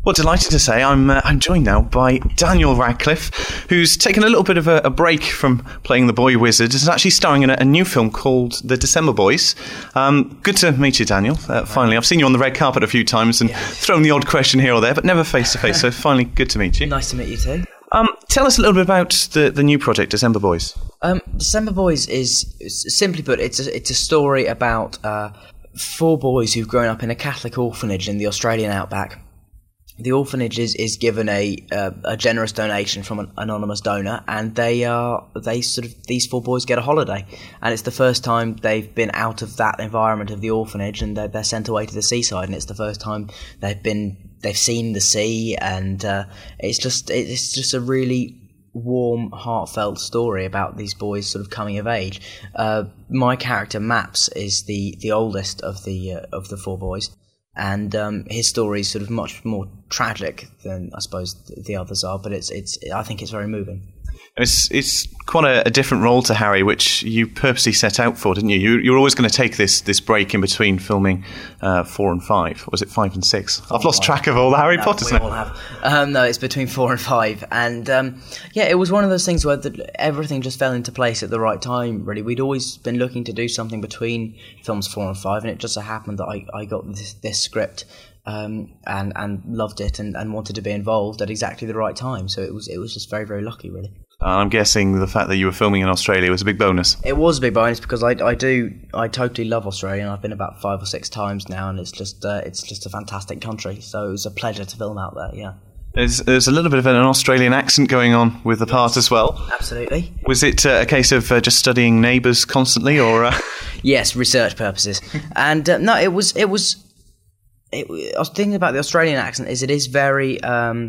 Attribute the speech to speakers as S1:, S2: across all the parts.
S1: Well, delighted to say I'm joined now by Daniel Radcliffe, who's taken a little bit of a break from playing the boy wizard. Is actually starring in a new film called The December Boys. Good to meet you, Daniel. Finally, I've seen you on the red carpet a few times and thrown the odd question here or there, but never face to face. So finally, good to meet you.
S2: Nice to meet you too.
S1: Tell us a little bit about the new project, December Boys.
S2: December Boys is, simply put, it's a story about 4 boys who've grown up in a Catholic orphanage in the Australian outback. The orphanage is given a generous donation from an anonymous donor, and these 4 boys get a holiday, and it's the first time they've been out of that environment of the orphanage, and they're sent away to the seaside, and it's the first time they've seen the sea, and it's just a really warm, heartfelt story about these boys sort of coming of age. My character Maps is the oldest of the 4 boys. And his story is sort of much more tragic than I suppose the others are, but I think it's very moving.
S1: It's quite a different role to Harry, which you purposely set out for, didn't you? You were always going to take this break in between filming 4 and 5. Or was it 5 and 6? I've lost track of all the Harry Potters now.
S2: We all have. No, it's between 4 and 5. And it was one of those things where everything just fell into place at the right time, really. We'd always been looking to do something between films 4 and 5, and it just so happened that I got this script and loved it and wanted to be involved at exactly the right time. So it was just very, very lucky, really.
S1: I'm guessing the fact that you were filming in Australia was a big bonus.
S2: It was a big bonus because I totally love Australia, and I've been about 5 or 6 times now, and it's just a fantastic country. So it was a pleasure to film out there. Yeah.
S1: There's a little bit of an Australian accent going on with the part as well.
S2: Absolutely.
S1: Was it a case of just studying Neighbours constantly, or?
S2: Yes, research purposes, and no, it was. I was thinking about the Australian accent. It is very.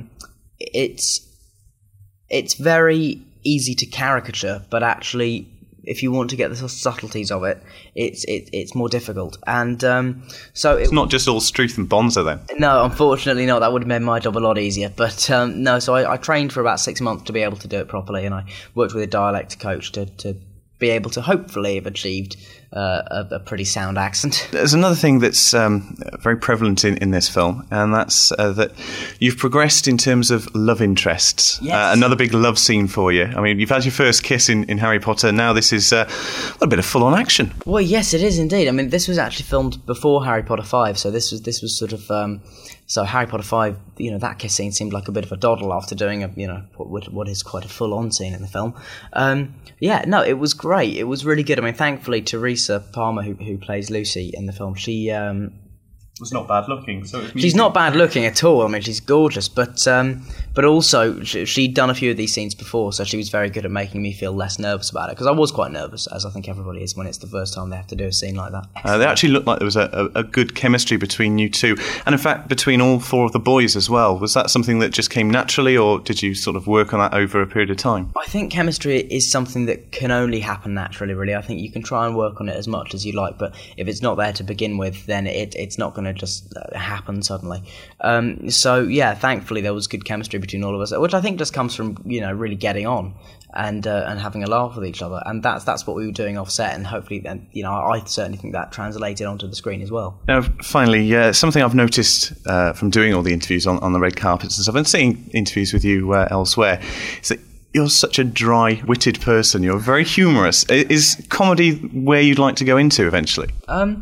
S2: It's very easy to caricature, but actually, if you want to get the subtleties of it, it's more difficult. And so
S1: it's not just all Struth and Bonza then.
S2: No, unfortunately not. That would have made my job a lot easier. But no, so I trained for about 6 months to be able to do it properly, and I worked with a dialect coach to be able to hopefully have achieved a pretty sound accent.
S1: There's another thing that's very prevalent in this film, and that's that you've progressed in terms of love interests.
S2: Yes.
S1: Another big love scene for you. I mean, you've had your first kiss in Harry Potter. Now this is a bit of full-on action.
S2: Well, yes, it is indeed. I mean, this was actually filmed before Harry Potter 5, so this was sort of... So Harry Potter 5, that kiss scene seemed like a bit of a doddle after doing what is quite a full-on scene in the film. It was great. It was really good. I mean, thankfully, Teresa Palmer, who plays Lucy in the film, she
S1: was not bad looking. So
S2: she's not bad looking at all. I mean, she's gorgeous, but also she'd done a few of these scenes before, so she was very good at making me feel less nervous about it, because I was quite nervous, as I think everybody is when it's the first time they have to do a scene like that.
S1: They actually looked like there was a good chemistry between you two, and in fact between all 4 of the boys as well. Was that something that just came naturally, or did you sort of work on that over a period of time?
S2: I think chemistry is something that can only happen naturally, really. I think you can try and work on it as much as you like, but if it's not there to begin with, then it's not going to just happen suddenly. Thankfully there was good chemistry between all of us, which I think just comes from really getting on and having a laugh with each other, and that's what we were doing off set, and hopefully then I certainly think that translated onto the screen as well.
S1: Now finally, something I've noticed from doing all the interviews on the red carpets and stuff, and seeing interviews with you elsewhere, is that you're such a dry-witted person. You're very humorous. Is comedy where you'd like to go into eventually?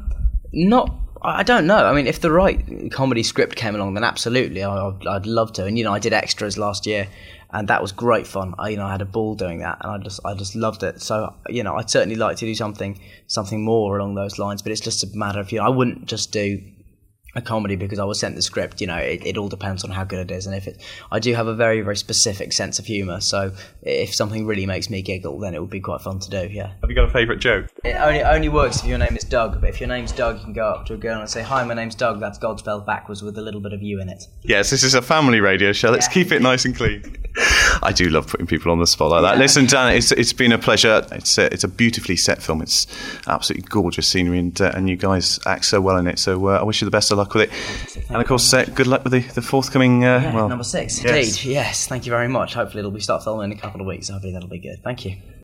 S2: I don't know. I mean, if the right comedy script came along, then absolutely, I'd love to. And I did extras last year, and that was great fun. I had a ball doing that, and I just loved it. So I'd certainly like to do something more along those lines. But it's just a matter of I wouldn't just do a comedy because I was sent the script. It all depends on how good it is, and I do have a very, very specific sense of humour. So if something really makes me giggle, then it would be quite fun to do. Yeah.
S1: Have you got a favourite joke?
S2: It only works if your name is Doug. But if your name's Doug, you can go up to a girl and say, "Hi, my name's Doug. That's God spelled backwards with a little bit of you in it."
S1: Yes, this is a family radio show. Let's keep it nice and clean. I do love putting people on the spot like that. Yeah. Listen, Dan, it's been a pleasure. It's a beautifully set film. It's absolutely gorgeous scenery, and you guys act so well in it. So I wish you the best of luck with it. And of course, good luck with the forthcoming...
S2: number 6. Indeed, yes. Thank you very much. Hopefully it'll be start filming in a couple of weeks. Hopefully that'll be good. Thank you.